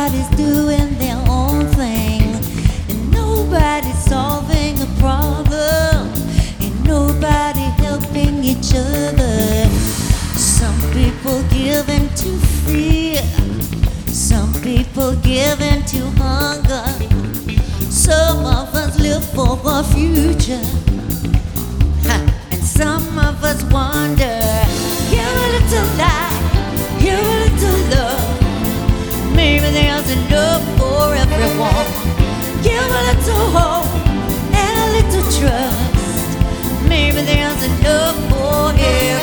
Everybody's doing their own thing, and nobody's solving a problem, and nobody helping each other. Some people give in to fear, some people give in to hunger. Some of us live for a future, and some of us wonder. Give a little light, give a little love. Maybe there's enough for everyone. Give a little hope and a little trust. Maybe there's enough for everyone.